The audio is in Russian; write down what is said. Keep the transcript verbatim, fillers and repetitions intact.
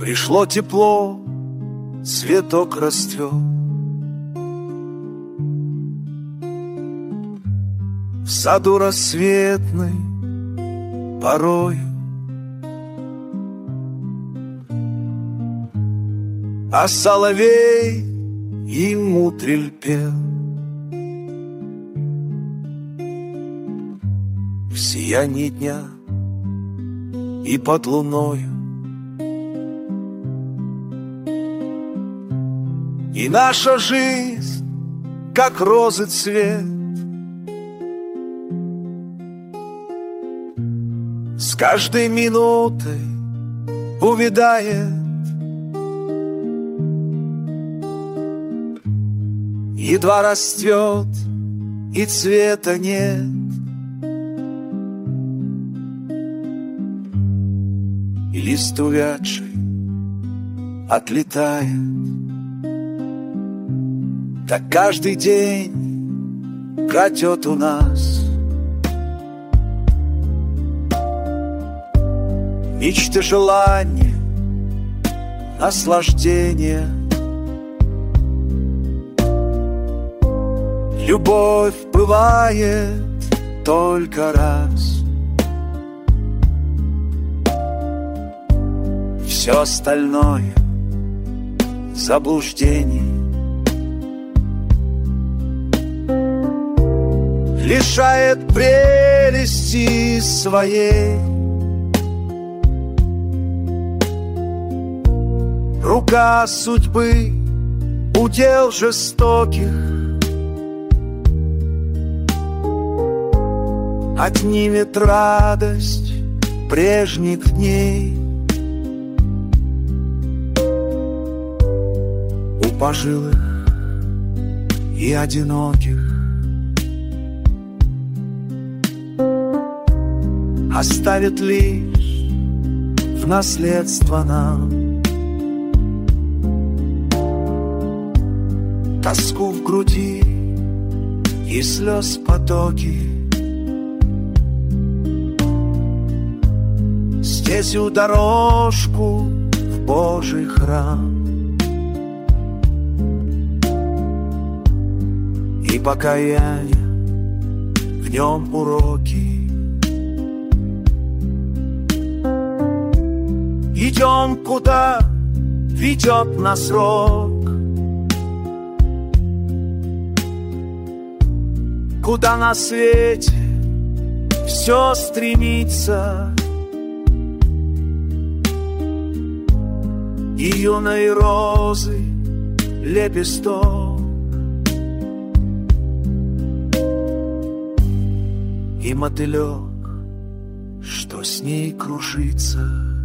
Пришло тепло, цветок расцвел. В саду рассветный порою, а соловей ему трельпел. В сиянии дня и под луною, и наша жизнь, как розы цвет, с каждой минутой увядает. Едва расцвет, и цвета нет. И лист увядший отлетает. Так каждый день пройдет у нас. Мечты, желания, наслаждения. Любовь бывает только раз. Все остальное — заблуждение. Лишает прелести своей. Рука судьбы, удел жестоких, отнимет радость прежних дней. У пожилых и одиноких оставит лишь в наследство нам тоску в груди и слез потоки. Стезю дорожку в Божий храм, и покаяние в нем уроки. Идем, куда ведет нас рок, куда на свете все стремится. И юной розы лепесток, и мотылек, что с ней кружится.